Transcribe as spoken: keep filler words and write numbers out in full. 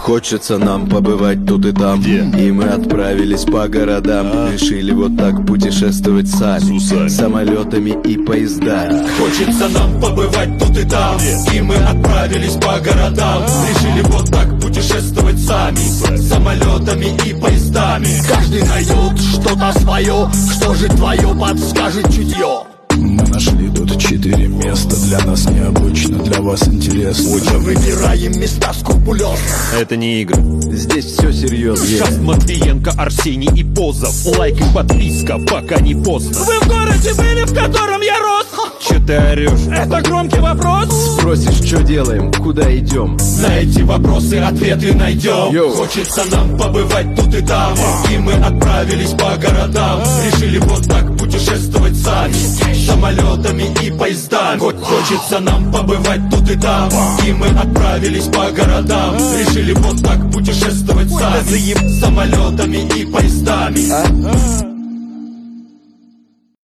Хочется нам побывать тут и там. Где? И мы отправились по городам, а? Решили вот так путешествовать сами, Сусами. Самолетами и поездами. Хочется нам побывать тут и там. Где? И мы отправились по городам, а? Решили вот так путешествовать сами, Сусами. Самолетами и поездами. Каждый найдет что-то свое, что же твое подскажет чутье. Мы нашли тут четыре места. Для нас необычно, для вас интересно. Мы выбираем места скрупулезно. Это не игры. Здесь все серьезно. Сейчас Матвиенко, Арсений и Позов. Лайк и подписка, пока не поздно. Вы в городе были, в котором я рос? Че ты орешь? Это громкий вопрос. Спросишь, что делаем, куда идем? На эти вопросы ответы найдем. Йоу. Хочется нам побывать тут и там. И мы отправились по городам. Решили вот так путешествовать сами, самолетами и поездами. Хочется нам побывать тут и там. И мы отправились по городам. Решили вот так путешествовать сами, самолетами и поездами.